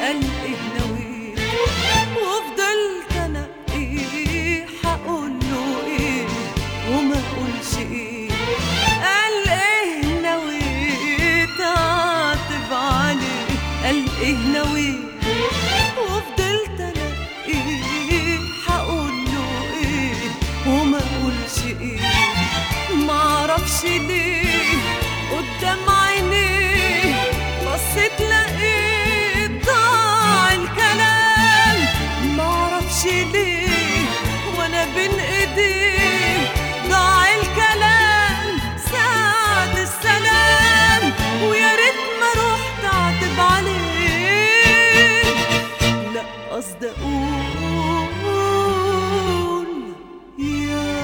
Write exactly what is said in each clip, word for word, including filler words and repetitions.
قال ايه نويت، وفضلت انا ايه حقوله ايه وما اقولش ايه. قال ايه نويت اعاتب عليه، قال ايه نويت، وفضلت انا ايه حقوله ايه وما اقولش ايه. معرفش ليه قدام عينيه بصيت لقيت ضاع الكلام. معرفش ليه وانا بين ايديه ضاع الكلام ساعة السلام. ويا ريت ما رحت اعتب عليه، لا قصدي اقول يا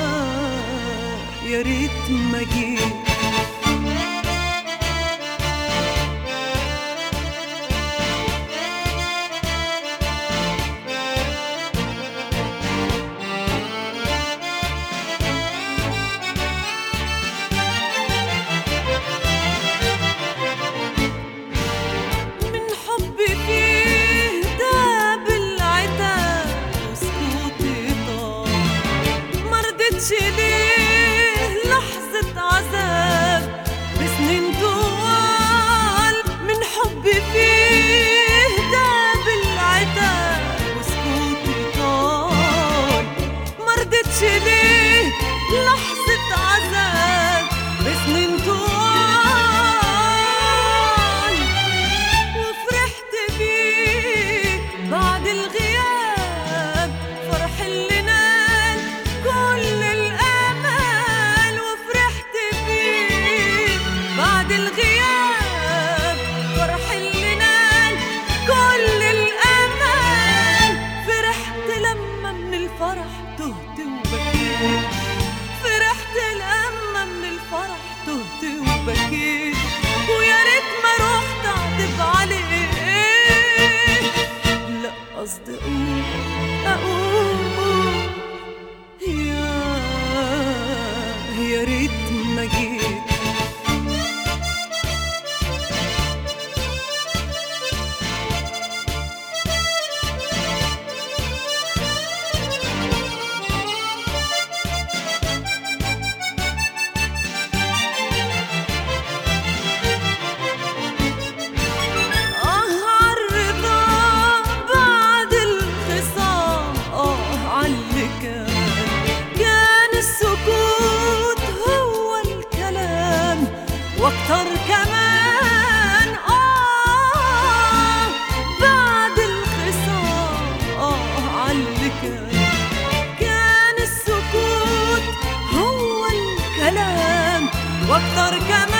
يا ريت ما جيت. ليه لحظة عذاب بسنين طوال من حبي فيه داب العتاب وسكوتي طال. مرضتش ليه لحظة عذاب بسنين طوال، وفرحت بيك بعد الغياب فرح اللي نال كل الأمل. وفرحت بيك بعد الغياب فرح اللي نال كل الأمل. فرحت لما من الفرح تهت وبكيت، فرحت لما من الفرح تهت وبكيت. ويا ريت ما رحت اعتب عليه، لا قصدي اقول اقول يا يا ريت ما جيت. واكتر كمان آه بعد الخصام آه عاللي كان. كان السكوت هو الكلام واكتر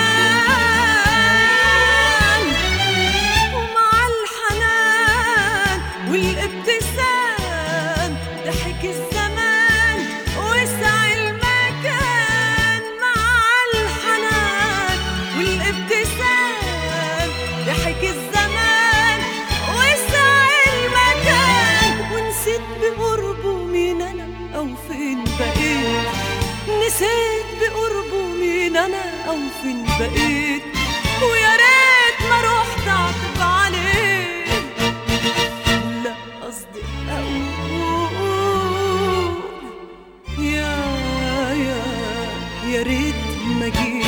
كمان. ومع الحنان والابتسام ضحك الزمان وسع المكان. مع الحنان والابتسام ضحك الزمان وسع المكان. ونسيت بقربه مين انا او فين بقيت، نسيت بقربه مين انا او فين بقيت. ويا ريت ما رحت اعتب عليه، لا قصدي اقول يا يا يا ريت ما جيت.